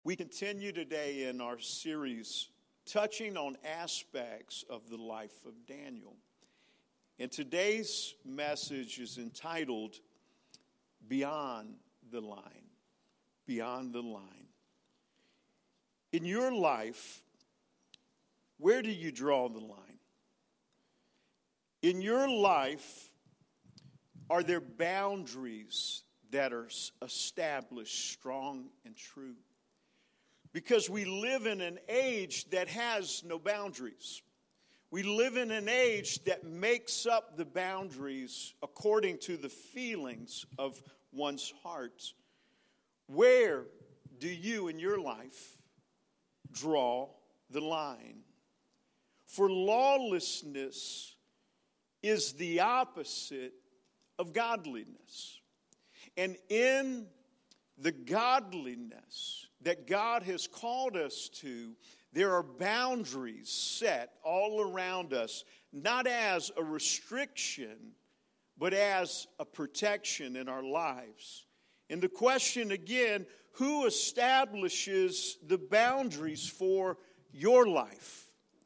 We continue today in our series touching on aspects of the life of Daniel. And today's message is entitled, Beyond the Line. Beyond the Line. In your life, where do you draw the line? In your life, are there boundaries that are established strong and true? Because we live in an age that has no boundaries. We live in an age that makes up the boundaries according to the feelings of one's heart. Where do you in your life draw the line? For lawlessness is the opposite of godliness. And in the godliness that God has called us to, there are boundaries set all around us, not as a restriction, but as a protection in our lives. And the question again, who establishes the boundaries for your life?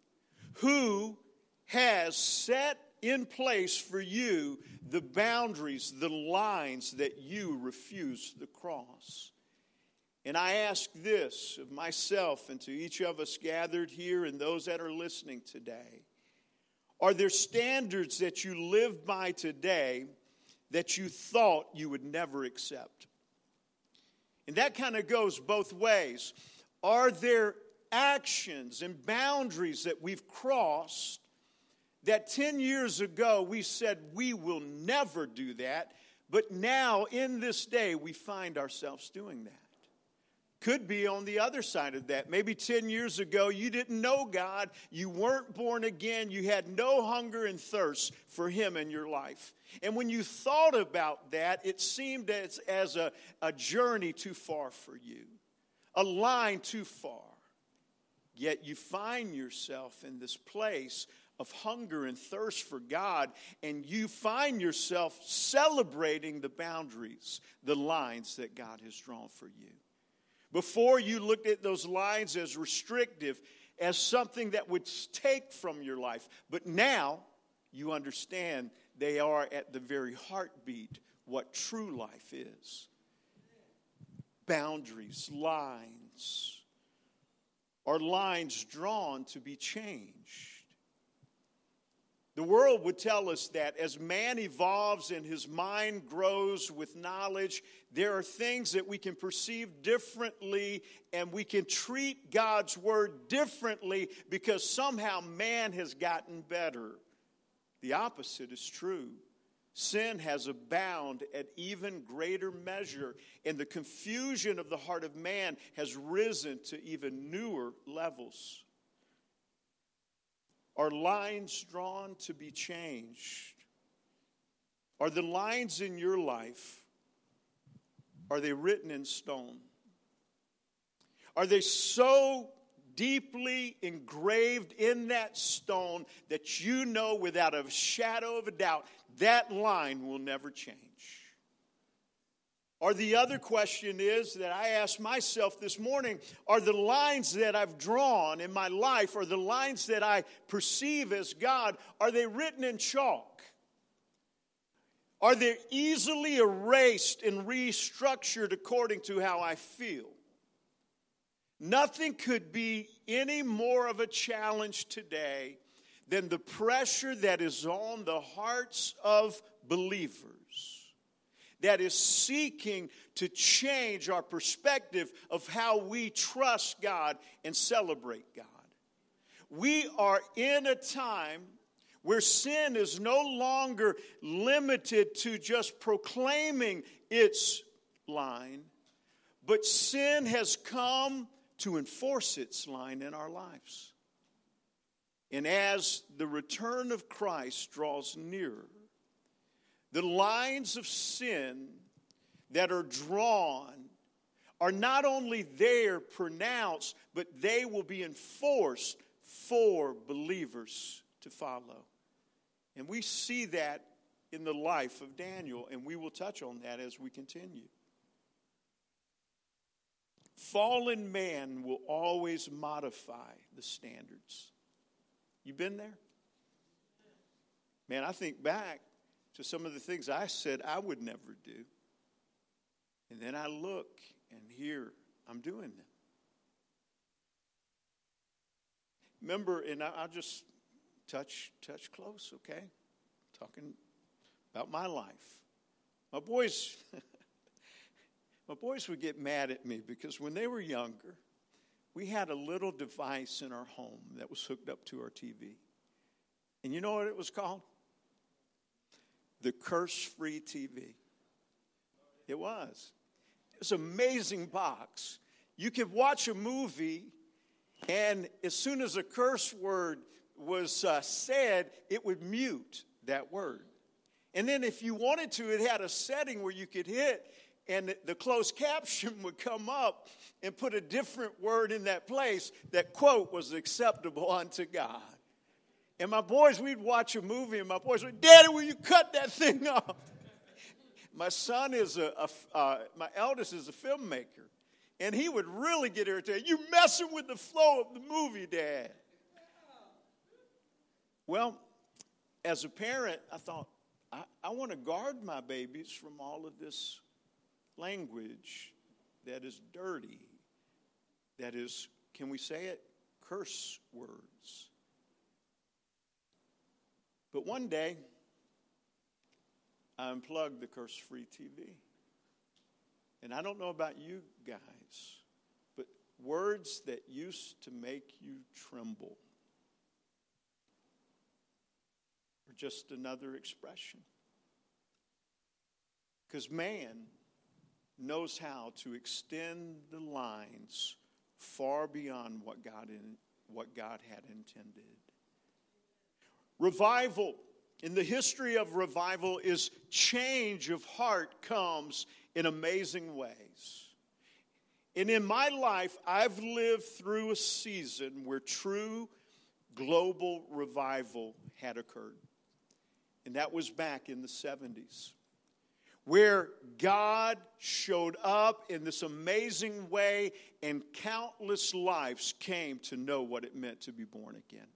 Who has set in place for you the boundaries, the lines that you refuse to cross? And I ask this of myself and to each of us gathered here and those that are listening today. Are there standards that you live by today that you thought you would never accept? And that kind of goes both ways. Are there actions and boundaries that we've crossed that 10 years ago we said we will never do that, but now in this day we find ourselves doing that? Could be on the other side of that. Maybe 10 years ago you didn't know God, you weren't born again, you had no hunger and thirst for Him in your life. And when you thought about that, it seemed as a journey too far for you, a line too far. Yet you find yourself in this place of hunger and thirst for God, and you find yourself celebrating the boundaries, the lines that God has drawn for you. Before you looked at those lines as restrictive, as something that would take from your life. But now you understand they are at the very heartbeat what true life is. Boundaries, lines, are lines drawn to be changed. The world would tell us that as man evolves and his mind grows with knowledge, there are things that we can perceive differently and we can treat God's word differently because somehow man has gotten better. The opposite is true. Sin has abounded at even greater measure, and the confusion of the heart of man has risen to even newer levels. Are lines drawn to be changed? Are the lines in your life, are they written in stone? Are they so deeply engraved in that stone that you know without a shadow of a doubt that line will never change? Or the other question is that I asked myself this morning, are the lines that I've drawn in my life, or the lines that I perceive as God, are they written in chalk? Are they easily erased and restructured according to how I feel? Nothing could be any more of a challenge today than the pressure that is on the hearts of believers, that is seeking to change our perspective of how we trust God and celebrate God. We are in a time where sin is no longer limited to just proclaiming its line, but sin has come to enforce its line in our lives. And as the return of Christ draws nearer, the lines of sin that are drawn are not only there pronounced, but they will be enforced for believers to follow. And we see that in the life of Daniel, and we will touch on that as we continue. fallen man will always modify the standards. You been there? Man, I think back to some of the things I said I would never do. And then I look, and here I'm doing them. Remember, and I'll just touch close, okay? Talking about my life. My boys would get mad at me because when they were younger, we had a little device in our home that was hooked up to our TV. And you know what it was called? The curse-free TV. It was. It was an amazing box. You could watch a movie, and as soon as a curse word was said, it would mute that word. And then if you wanted to, it had a setting where you could hit, and the closed caption would come up and put a different word in that place that, quote, was acceptable unto God. And my boys, we'd watch a movie, and my boys would, Daddy, will you cut that thing off? My son is my eldest is a filmmaker, and he would really get irritated. You messing with the flow of the movie, Dad. Well, as a parent, I thought, I want to guard my babies from all of this language that is dirty, that is, can we say it, curse words. But one day, I unplugged the curse-free TV. And I don't know about you guys, but words that used to make you tremble are just another expression. Because man knows how to extend the lines far beyond what God had intended. Revival, in the history of revival, is change of heart comes in amazing ways. And in my life, I've lived through a season where true global revival had occurred. And that was back in the 70s, where God showed up in this amazing way and countless lives came to know what it meant to be born again.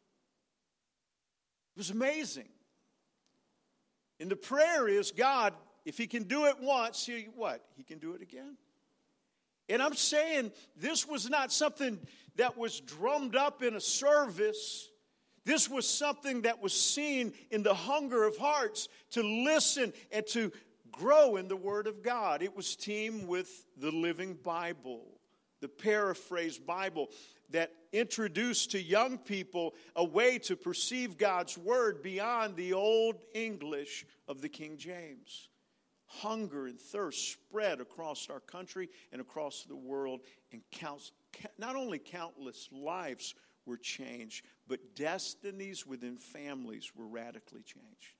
It was amazing. And the prayer is, God, if he can do it once, he can do it again. And I'm saying this was not something that was drummed up in a service. This was something that was seen in the hunger of hearts to listen and to grow in the Word of God. It was teamed with the Living Bible, the paraphrased Bible that introduced to young people a way to perceive God's Word beyond the old English of the King James. Hunger and thirst spread across our country and across the world, and not only countless lives were changed, but destinies within families were radically changed.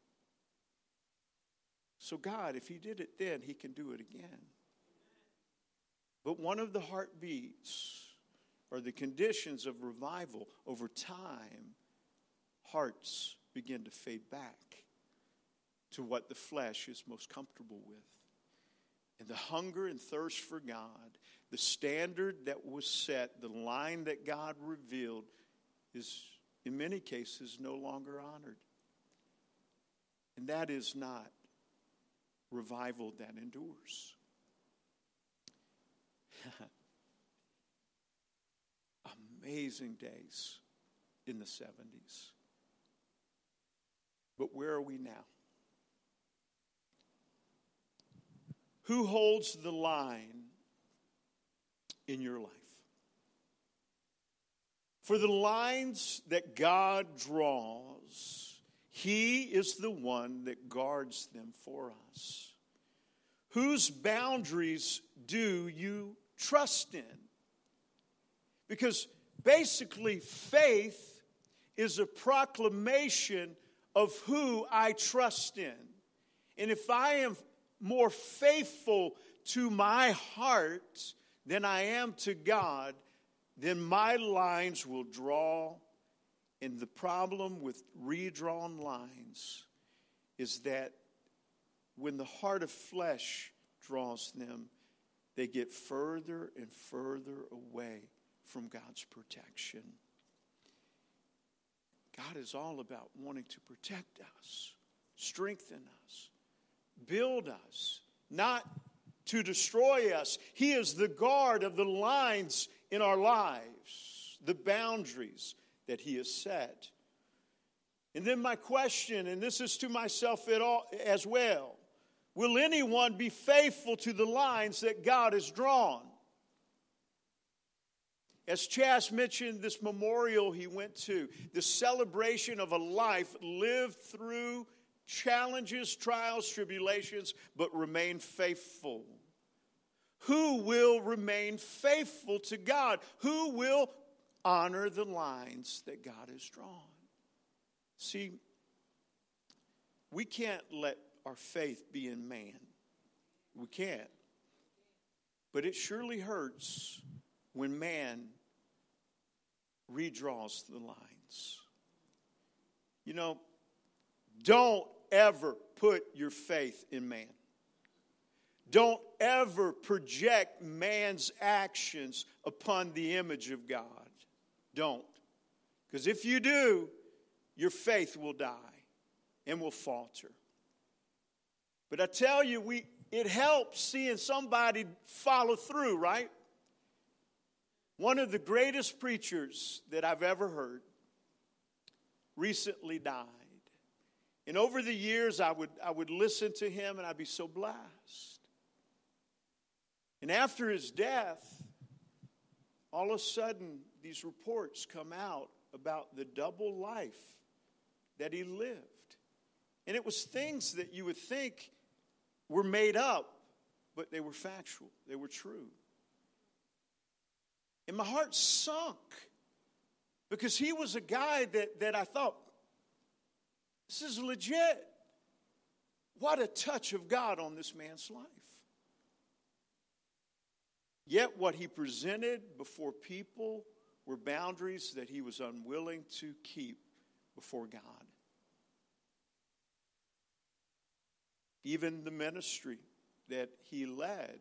So God, if he did it then, he can do it again. But one of the heartbeats or the conditions of revival, over time, hearts begin to fade back to what the flesh is most comfortable with. And the hunger and thirst for God, the standard that was set, the line that God revealed, is in many cases no longer honored. And that is not revival that endures. Amazing days in the 70s. But where are we now? Who holds the line in your life? For the lines that God draws, he is the one that guards them for us. Whose boundaries do you trust in? Because basically, faith is a proclamation of who I trust in. And if I am more faithful to my heart than I am to God, then my lines will draw. And the problem with redrawn lines is that when the heart of flesh draws them, they get further and further away from God's protection. God is all about wanting to protect us, strengthen us, build us, not to destroy us. He is the guard of the lines in our lives, the boundaries that He has set. And then my question, and this is to myself as well, will anyone be faithful to the lines that God has drawn? As Chas mentioned, this memorial he went to, the celebration of a life lived through challenges, trials, tribulations, but remain faithful. Who will remain faithful to God? Who will honor the lines that God has drawn? See, we can't let our faith be in man. We can't. But it surely hurts when man redraws the lines. You know, don't ever put your faith in man. Don't ever project man's actions upon the image of God. Don't. Because if you do, your faith will die and will falter. But I tell you, it helps seeing somebody follow through, right? One of the greatest preachers that I've ever heard recently died. And over the years, I would listen to him and I'd be so blessed. And after his death, all of a sudden, these reports come out about the double life that he lived. And it was things that you would think were made up, but they were factual. They were true. And my heart sunk because he was a guy that I thought, this is legit. What a touch of God on this man's life. Yet what he presented before people were boundaries that he was unwilling to keep before God. Even the ministry that he led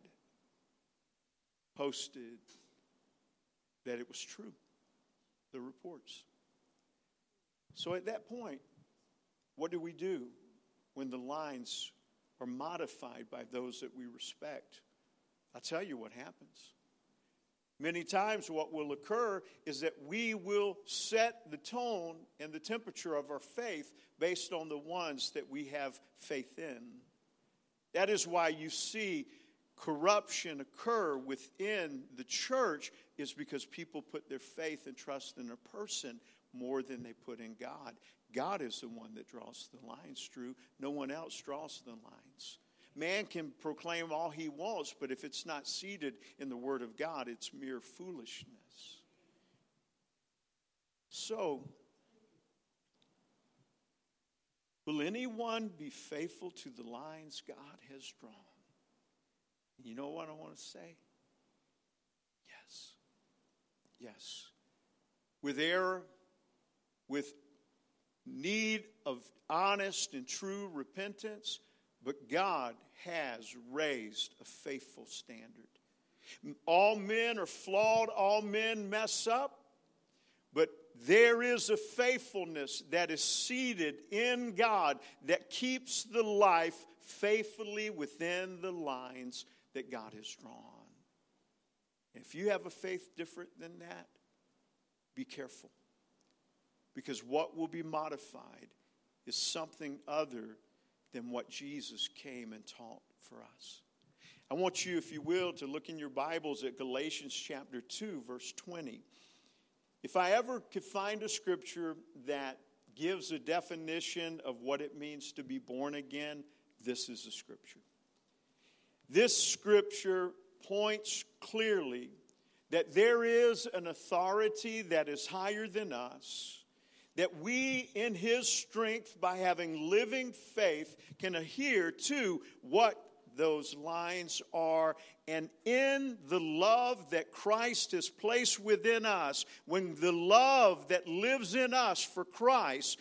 posted that it was true, the reports. So at that point, what do we do when the lines are modified by those that we respect? I'll tell you what happens. Many times what will occur is that we will set the tone and the temperature of our faith based on the ones that we have faith in. That is why you see corruption occur within the church, is because people put their faith and trust in a person more than they put in God. God is the one that draws the lines, Drew. No one else draws the lines. Man can proclaim all he wants, but if it's not seated in the Word of God, it's mere foolishness. So, will anyone be faithful to the lines God has drawn? You know what I want to say? Yes. Yes. With error, with need of honest and true repentance, but God has raised a faithful standard. All men are flawed, all men mess up, but there is a faithfulness that is seated in God that keeps the life faithfully within the lines that God has drawn. If you have a faith different than that, be careful. Because what will be modified is something other than what Jesus came and taught for us. I want you, if you will, to look in your Bibles at Galatians chapter 2, verse 20. If I ever could find a scripture that gives a definition of what it means to be born again, this is the scripture. This scripture points clearly that there is an authority that is higher than us, that we in His strength, by having living faith, can adhere to what those lines are. And in the love that Christ has placed within us, when the love that lives in us for Christ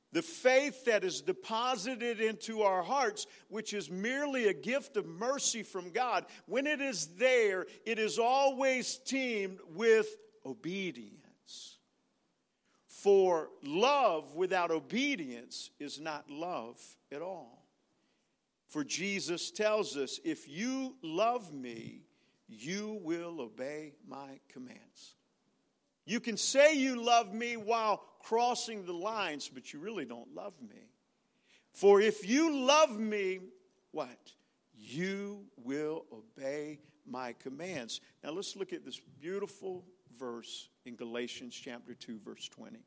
The faith that is deposited into our hearts, which is merely a gift of mercy from God, when it is there, it is always teamed with obedience. For love without obedience is not love at all. For Jesus tells us, if you love me, you will obey my commands. You can say you love me while crossing the lines, but you really don't love me. For if you love me, what? You will obey my commands. Now let's look at this beautiful verse in Galatians chapter 2, verse 20.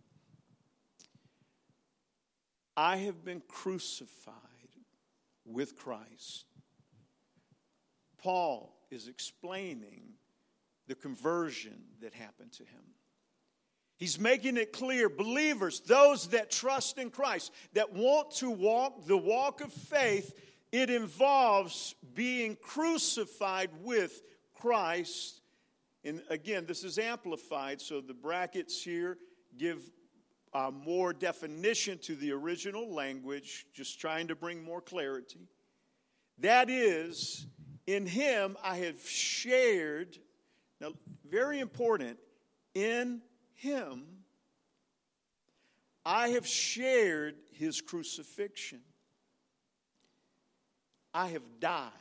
I have been crucified with Christ. Paul is explaining the conversion that happened to him. He's making it clear, believers, those that trust in Christ, that want to walk the walk of faith, it involves being crucified with Christ. And again, this is amplified, so the brackets here give more definition to the original language, just trying to bring more clarity. That is, in him I have shared, now very important, in him I have shared his crucifixion. I have died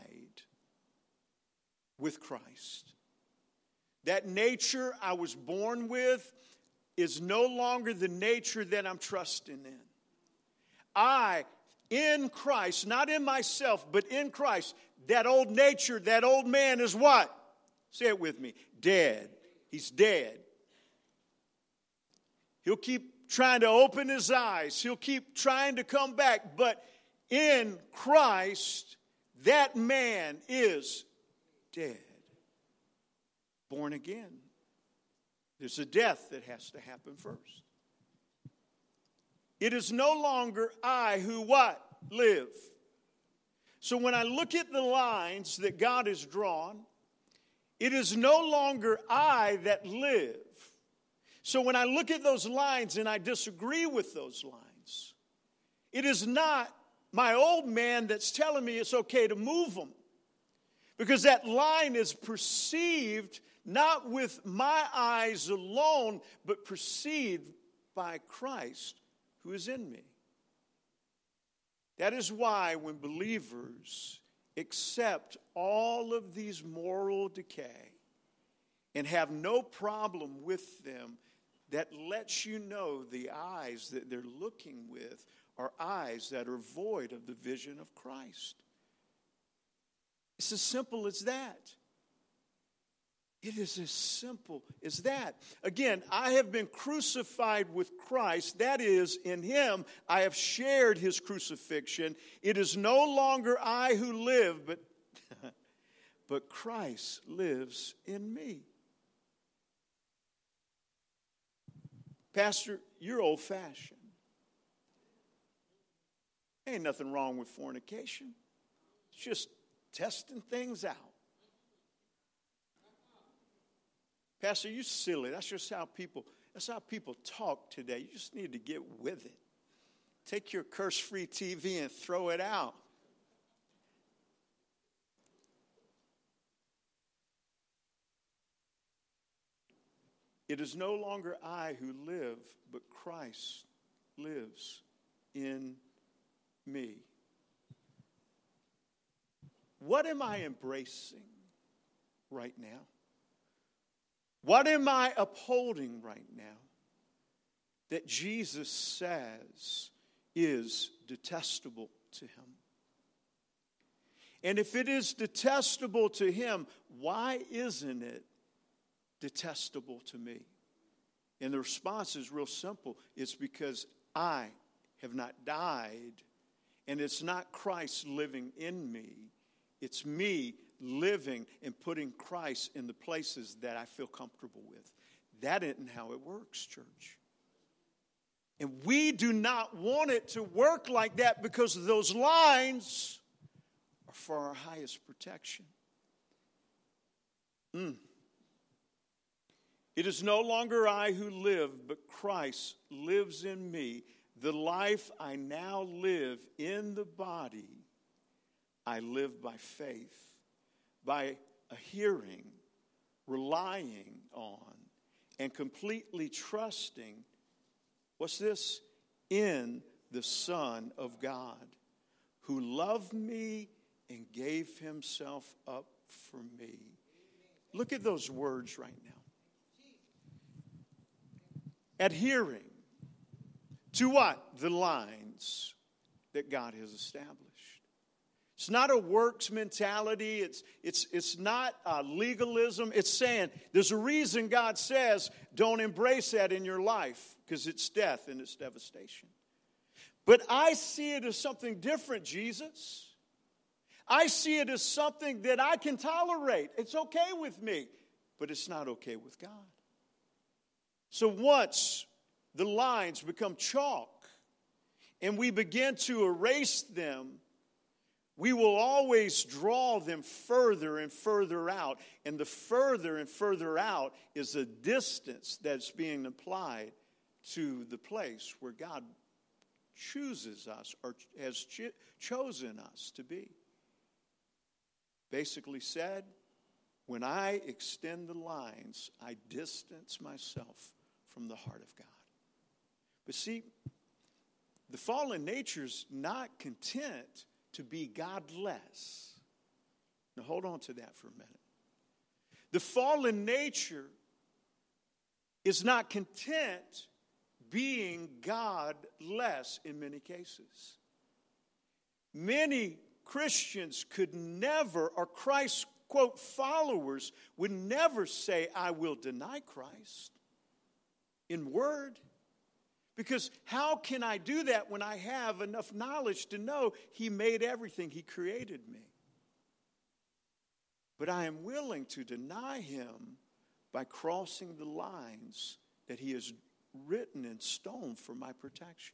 with Christ. That nature I was born with is no longer the nature that I'm trusting in. I, in Christ, not in myself, but in Christ, that old nature, that old man is what? Say it with me. Dead. He's dead. He'll keep trying to open his eyes. He'll keep trying to come back. But in Christ, that man is dead. Born again. There's a death that has to happen first. It is no longer I who what? Live. So when I look at the lines that God has drawn, it is no longer I that live. So when I look at those lines and I disagree with those lines, it is not my old man that's telling me it's okay to move them. Because that line is perceived not with my eyes alone, but perceived by Christ who is in me. That is why when believers accept all of these moral decay and have no problem with them, that lets you know the eyes that they're looking with are eyes that are void of the vision of Christ. It's as simple as that. It is as simple as that. Again, I have been crucified with Christ. That is, in him I have shared his crucifixion. It is no longer I who live, but Christ lives in me. Pastor, you're old-fashioned. Ain't nothing wrong with fornication. It's just testing things out. Pastor, you silly. That's just how people talk today. You just need to get with it. Take your curse-free TV and throw it out. It is no longer I who live, but Christ lives in me. What am I embracing right now? What am I upholding right now that Jesus says is detestable to him? And if it is detestable to him, why isn't it detestable to me? And the response is real simple. It's because I have not died, and it's not Christ living in me. It's me living and putting Christ in the places that I feel comfortable with. That isn't how it works, church. And we do not want it to work like that because those lines are for our highest protection. It is no longer I who live, but Christ lives in me. The life I now live in the body, I live by faith, by a hearing, relying on, and completely trusting, what's this? In the Son of God, who loved me and gave himself up for me. Look at those words right now. Adhering to what? The lines that God has established. It's not a works mentality. It's not legalism. It's saying there's a reason God says don't embrace that in your life, because it's death and it's devastation. But I see it as something different, Jesus. I see it as something that I can tolerate. It's okay with me, but it's not okay with God. So once the lines become chalk and we begin to erase them, we will always draw them further and further out. And the further and further out is the distance that's being applied to the place where God chooses us or has chosen us to be. Basically said, when I extend the lines, I distance myself from the heart of God. But see, the fallen nature's not content to be godless. Now hold on to that for a minute. The fallen nature is not content being godless in many cases. Many Christians could never, or Christ's, quote, followers would never say, I will deny Christ in word. Because how can I do that when I have enough knowledge to know he made everything, he created me? But I am willing to deny him by crossing the lines that he has written in stone for my protection.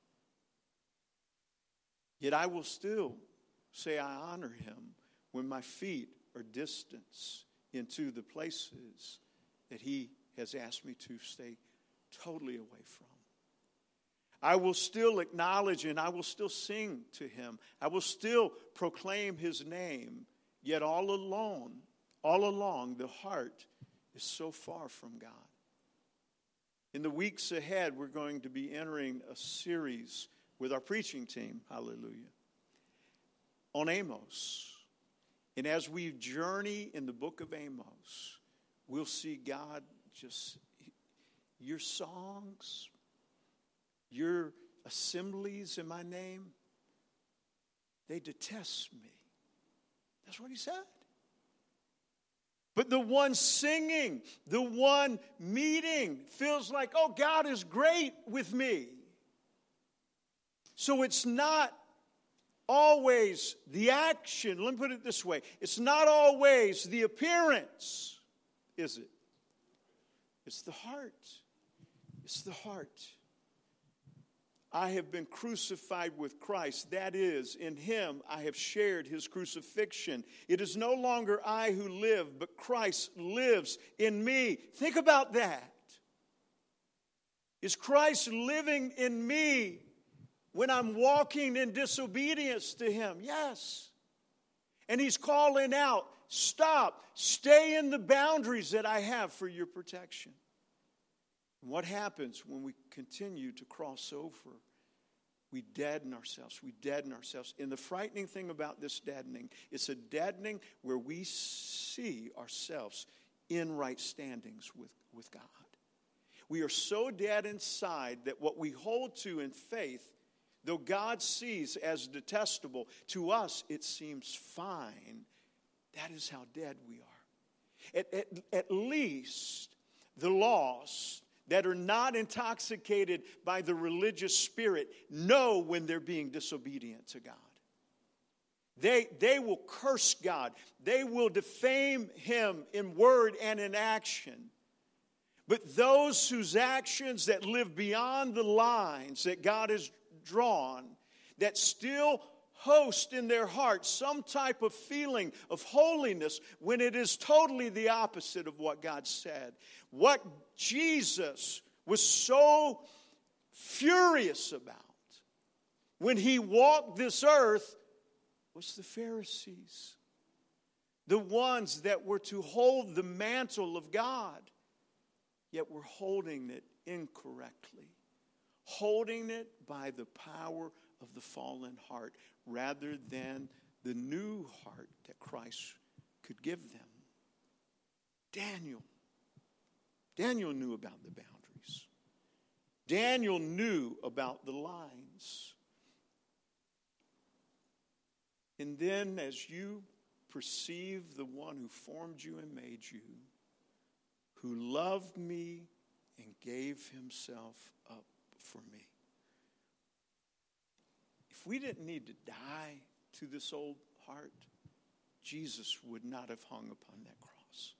Yet I will still say I honor him when my feet are distanced into the places that he has asked me to stay totally away from. I will still acknowledge and I will still sing to him. I will still proclaim his name. Yet all along, the heart is so far from God. In the weeks ahead, we're going to be entering a series with our preaching team, hallelujah, on Amos. And as we journey in the book of Amos, we'll see God just, your songs, your assemblies in my name, they detest me. That's what he said. But the one singing, the one meeting feels like, oh, God is great with me. So it's not always the action. Let me put it this way. It's not always the appearance, is it? It's the heart. It's the heart. I have been crucified with Christ. That is, in him I have shared his crucifixion. It is no longer I who live, but Christ lives in me. Think about that. Is Christ living in me when I'm walking in disobedience to him? Yes. And he's calling out, stop, stay in the boundaries that I have for your protection. And what happens when we continue to cross over? We deaden ourselves. We deaden ourselves. And the frightening thing about this deadening, it's a deadening where we see ourselves in right standings with God. We are so dead inside that what we hold to in faith, though God sees as detestable, to us it seems fine. That is how dead we are. At least the lost that are not intoxicated by the religious spirit know when they're being disobedient to God. They will curse God. They will defame him in word and in action. But those whose actions that live beyond the lines that God has drawn, that still host in their heart some type of feeling of holiness when it is totally the opposite of what God said. What Jesus was so furious about when he walked this earth was the Pharisees. The ones that were to hold the mantle of God, yet were holding it incorrectly. Holding it by the power of the fallen heart rather than the new heart that Christ could give them. Daniel knew about the boundaries. Daniel knew about the lines. And then as you perceive the one who formed you and made you, who loved me and gave himself up for me. If we didn't need to die to this old heart, Jesus would not have hung upon that cross.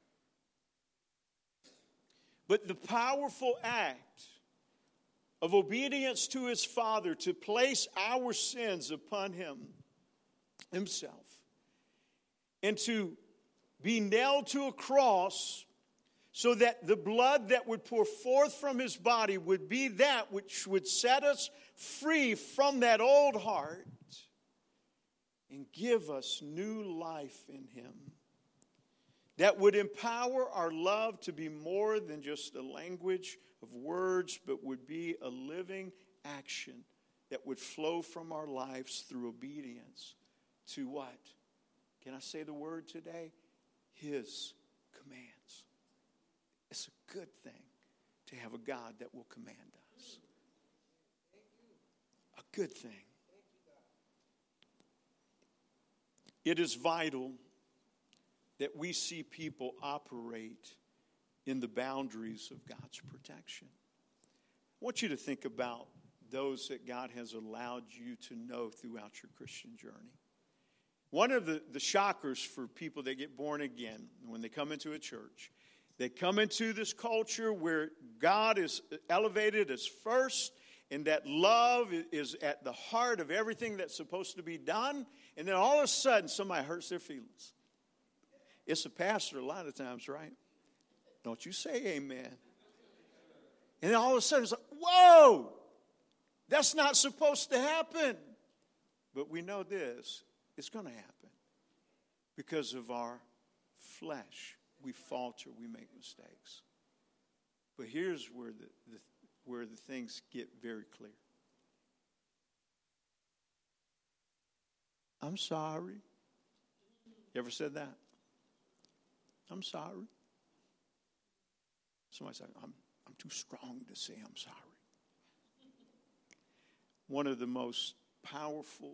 But the powerful act of obedience to his Father to place our sins upon himself and to be nailed to a cross so that the blood that would pour forth from his body would be that which would set us free from that old heart and give us new life in him. That would empower our love to be more than just a language of words, but would be a living action that would flow from our lives through obedience to what? Can I say the word today? His commands. It's a good thing to have a God that will command us. A good thing. It is vital that we see people operate in the boundaries of God's protection. I want you to think about those that God has allowed you to know throughout your Christian journey. One of the shockers for people that get born again when they come into a church, they come into this culture where God is elevated as first, and that love is at the heart of everything that's supposed to be done, and then all of a sudden somebody hurts their feelings. It's a pastor a lot of times, right? Don't you say amen. And then all of a sudden it's like, whoa, that's not supposed to happen. But we know this, it's going to happen. Because of our flesh, we falter, we make mistakes. But here's where the things get very clear. I'm sorry. You ever said that? I'm sorry. Somebody said, I'm too strong to say I'm sorry. One of the most powerful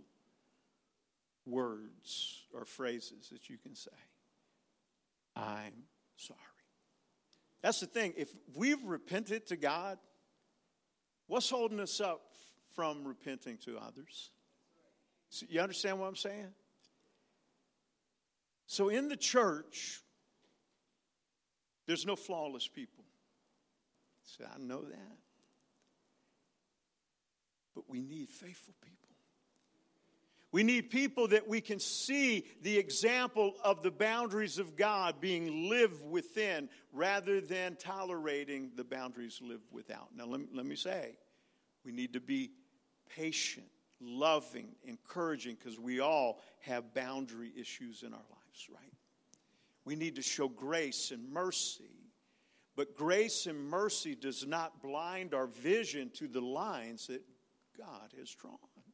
words or phrases that you can say, I'm sorry. That's the thing. If we've repented to God, what's holding us up from repenting to others? So you understand what I'm saying? So in the church, there's no flawless people. So I know that. But we need faithful people. We need people that we can see the example of the boundaries of God being lived within rather than tolerating the boundaries lived without. Now let me say, we need to be patient, loving, encouraging, because we all have boundary issues in our lives, right? We need to show grace and mercy. But grace and mercy does not blind our vision to the lines that God has drawn.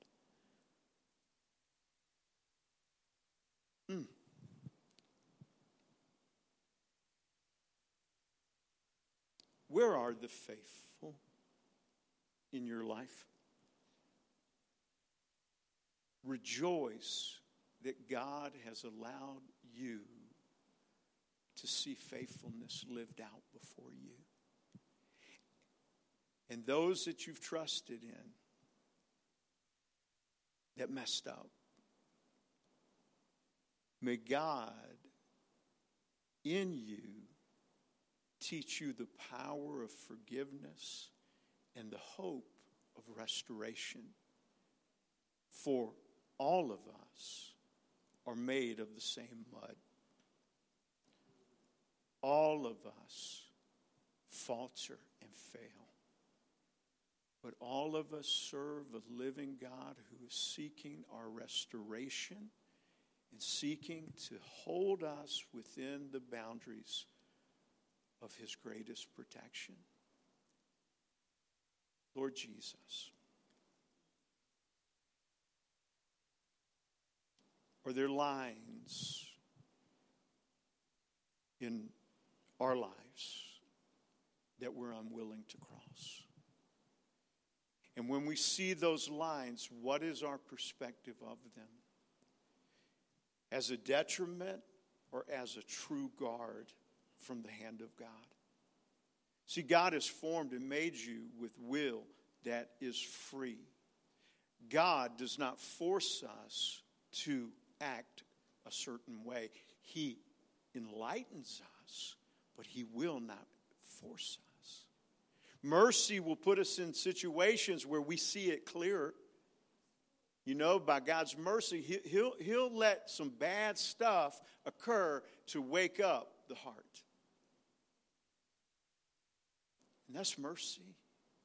Where are the faithful in your life? Rejoice that God has allowed you to see faithfulness lived out before you. And those that you've trusted in that messed up, may God in you teach you the power of forgiveness and the hope of restoration. For all of us are made of the same mud. All of us falter and fail. But all of us serve a living God who is seeking our restoration and seeking to hold us within the boundaries of his greatest protection. Lord Jesus, are there lines in our lives that we're unwilling to cross? And when we see those lines, what is our perspective of them? As a detriment or as a true guard from the hand of God? See, God has formed and made you with will that is free. God does not force us to act a certain way. He enlightens us, but he will not force us. Mercy will put us in situations where we see it clearer. You know, by God's mercy, he'll let some bad stuff occur to wake up the heart. And that's mercy.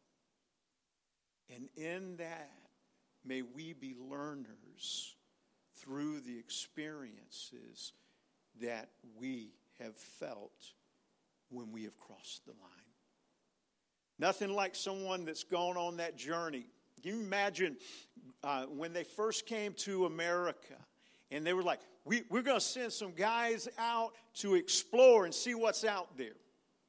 And in that, may we be learners through the experiences that we have felt when we have crossed the line. Nothing like someone that's gone on that journey. Can you imagine when they first came to America and they were like, we're going to send some guys out to explore and see what's out there.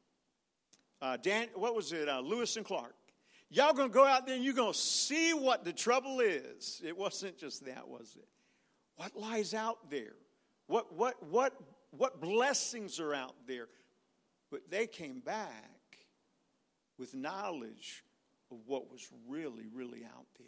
Lewis and Clark. Y'all going to go out there and you're going to see what the trouble is. It wasn't just that, was it? What lies out there? What blessings are out there? But they came back with knowledge of what was really, really out there.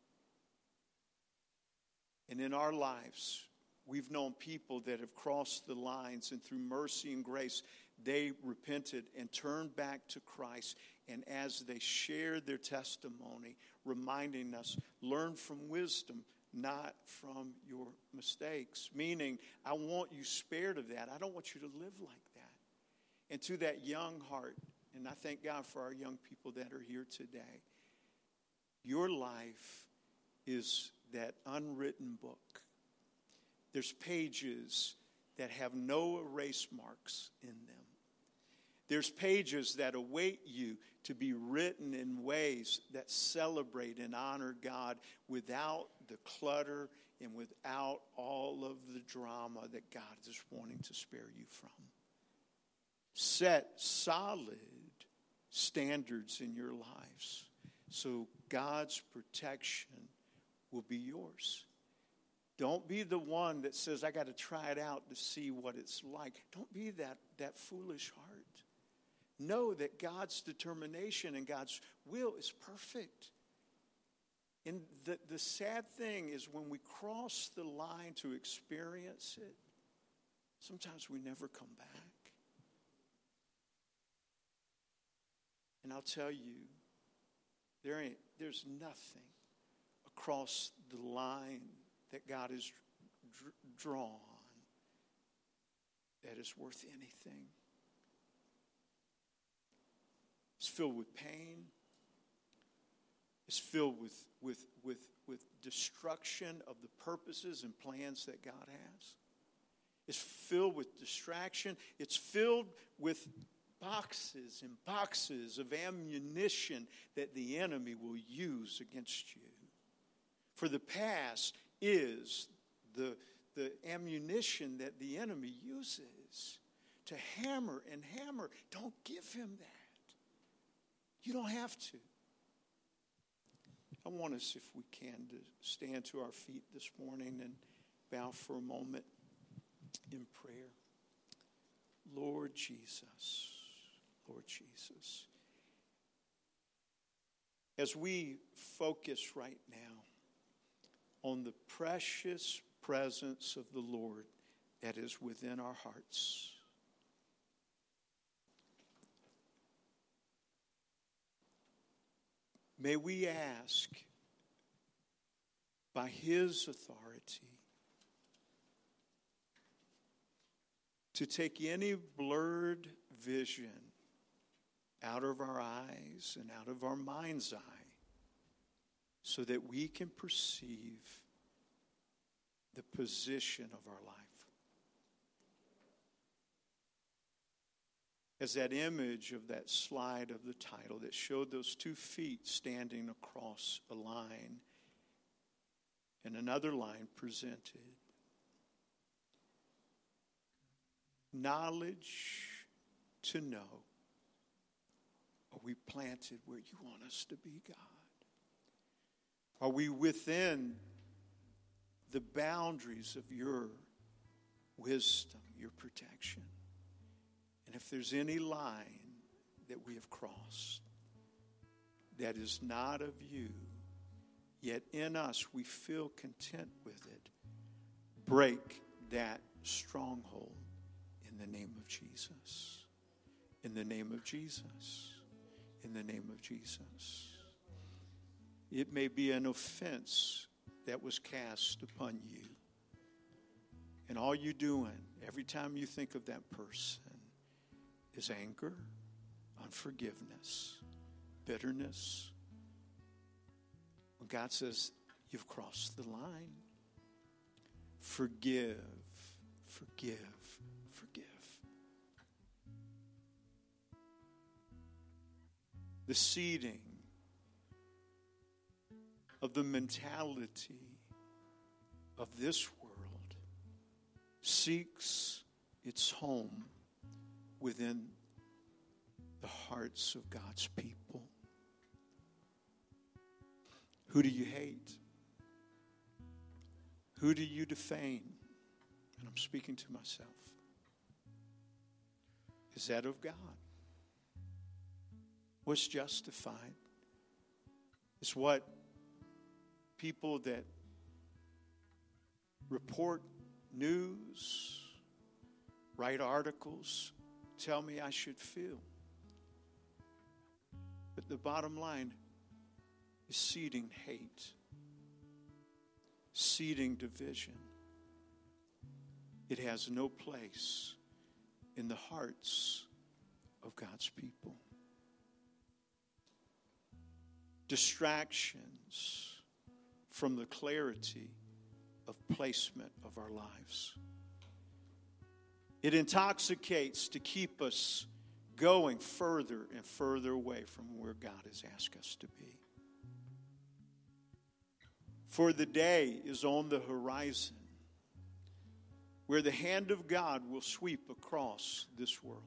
And in our lives, we've known people that have crossed the lines, and through mercy and grace, they repented and turned back to Christ. And as they shared their testimony, reminding us, learn from wisdom, not from your mistakes. Meaning, I want you spared of that. I don't want you to live like that. And to that young heart, and I thank God for our young people that are here today, your life is that unwritten book. There's pages that have no erase marks in them. There's pages that await you to be written in ways that celebrate and honor God without the clutter and without all of the drama that God is wanting to spare you from. Set solid standards in your lives so God's protection will be yours. Don't be the one that says, I got to try it out to see what it's like. Don't be that foolish heart. Know that God's determination and God's will is perfect. And the sad thing is when we cross the line to experience it, sometimes we never come back. And I'll tell you, there's nothing across the line that God has drawn that is worth anything. It's filled with pain. It's filled with destruction of the purposes and plans that God has. It's filled with distraction. It's filled with boxes and boxes of ammunition that the enemy will use against you. For the past is the ammunition that the enemy uses to hammer and hammer. Don't give him that. You don't have to. I want us, if we can, to stand to our feet this morning and bow for a moment in prayer. Lord Jesus, Lord Jesus, as we focus right now on the precious presence of the Lord that is within our hearts, may we ask, by His authority, to take any blurred vision out of our eyes and out of our mind's eye, so that we can perceive the position of our life. As that image of that slide of the title that showed those 2 feet standing across a line and another line presented. Knowledge to know. Are we planted where you want us to be, God? Are we within the boundaries of your wisdom, your protection? And if there's any line that we have crossed that is not of you, yet in us we feel content with it, break that stronghold in the name of Jesus. In the name of Jesus. In the name of Jesus. It may be an offense that was cast upon you. And all you're doing every time you think of that person is anger, unforgiveness, bitterness. When God says, you've crossed the line. Forgive, forgive, forgive. The seeding of the mentality of this world seeks its home within the hearts of God's people. Who do you hate? Who do you defame? And I'm speaking to myself. Is that of God? What's justified? It's what people that report news, write articles, tell me I should feel. But the bottom line is seeding hate, seeding division. It has no place in the hearts of God's people. Distractions from the clarity of placement of our lives. It intoxicates to keep us going further and further away from where God has asked us to be. For the day is on the horizon where the hand of God will sweep across this world.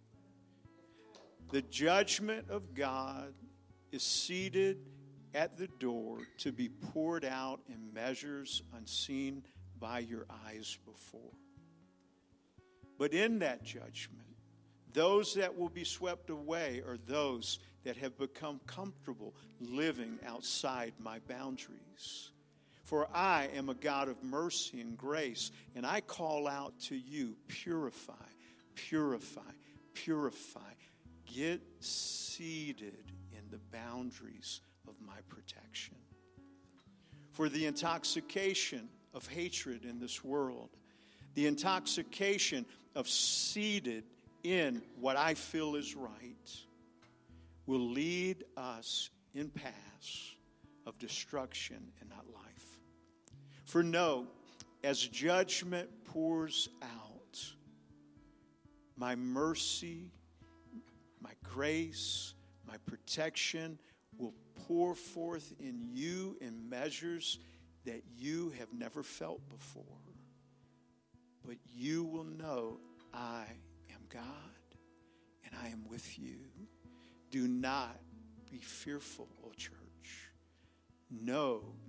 The judgment of God is seated at the door to be poured out in measures unseen by your eyes before. But in that judgment, those that will be swept away are those that have become comfortable living outside my boundaries. For I am a God of mercy and grace, and I call out to you, purify, purify, purify. Get seated in the boundaries of my protection. For the intoxication of hatred in this world, the intoxication of seated in what I feel is right, will lead us in paths of destruction and not life. For know, as judgment pours out, my mercy, my grace, my protection will pour forth in you in measures that you have never felt before. But you will know I am God and I am with you. Do not be fearful, O church. Know